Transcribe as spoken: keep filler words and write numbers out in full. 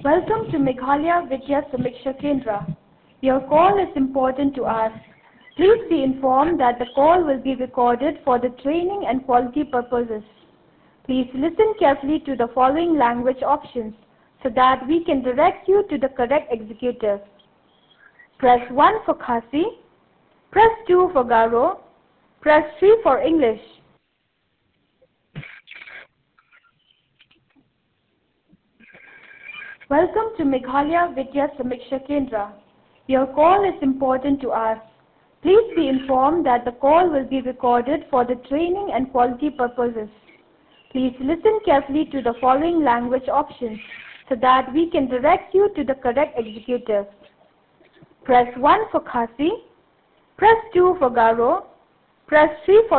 Welcome to Meghalaya Vidya Samiksha Kendra. Your call is important to us. Please be informed that the call will be recorded for the training and quality purposes. Please listen carefully to the following language options so that we can direct you to the correct executive. Press one for Khasi, press two for Garo, press three for English. Welcome to Meghalaya Vidya Samiksha Kendra. Your call is important to us. Please be informed that the call will be recorded for the training and quality purposes. Please listen carefully to the following language options so that we can direct you to the correct executive. Press one for Khasi, press two for Garo, press three for